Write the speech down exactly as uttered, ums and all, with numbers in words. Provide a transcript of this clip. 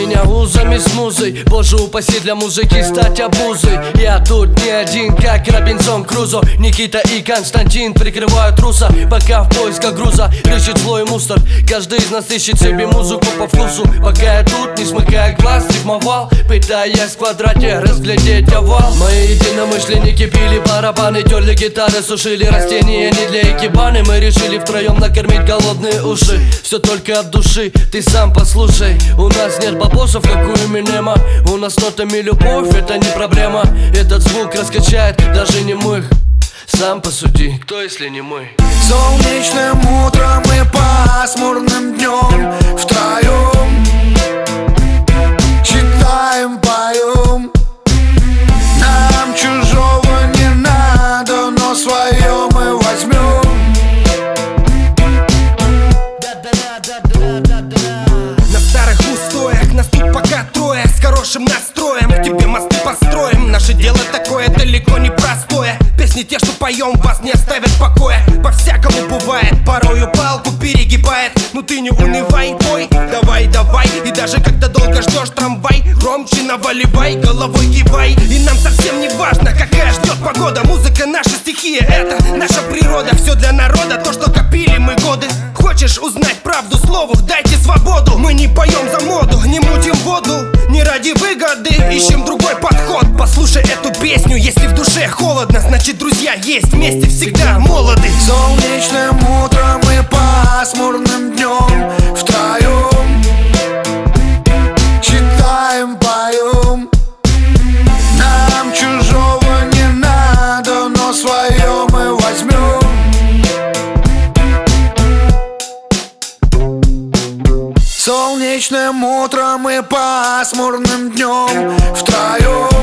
меня узами с музой. Боже упаси, для музыки стать обузой. Я тут не один, как Робинсон Крузо. Никита и Константин прикрывают руса, пока в поисках груза рыщет злой мусор. Каждый из нас ищет себе музыку по вкусу. Пока я тут, не смыкая глаз, рифмовал, пытаясь в квадрате разглядеть овал. Мои единомышленники пили барабаны, терли гитары, сушили растения не для экибаны. Мы решили втроем накормить голодные уши. Все только от души, ты сам послушай. У нас нет бабосов, как у Эминема. У нас нотами любовь, это не проблема. Этот звук раскачает даже немых. Сам посуди, кто если не мы? Солнечным утром и пасмурным днем втроем читаем, поем. Нам чужого не надо, но свое мы возьмем. На старых устоях нас тут пока трое, с хорошим настроем к тебе мосты построим. Наше дело такое далеко не простое. Песни те, что поем, вас не оставят в покое. По-всякому бывает, порою палку перегибает. Ну ты не унывай, пой, давай, давай. И даже когда долго ждешь трамвай, громче наваливай, головой кивай. И нам совсем не важно, какая ждет погода. Музыка наша стихия, это наша природа. Все для народа, то, что копили мы годы. Хочешь узнать правду слову, дайте свободу. Мы не поем за моду, не мутим воду. Не ради выгоды, ищем другой подход. Послушай эту песню, если в душе холодно, значит друзья есть, вместе всегда молоды. Солнечным утром и пасмурным днем втроем читаем, поем. Нам чужого не надо, но свое мы возьмем. Солнечным утром и пасмурным днем втроем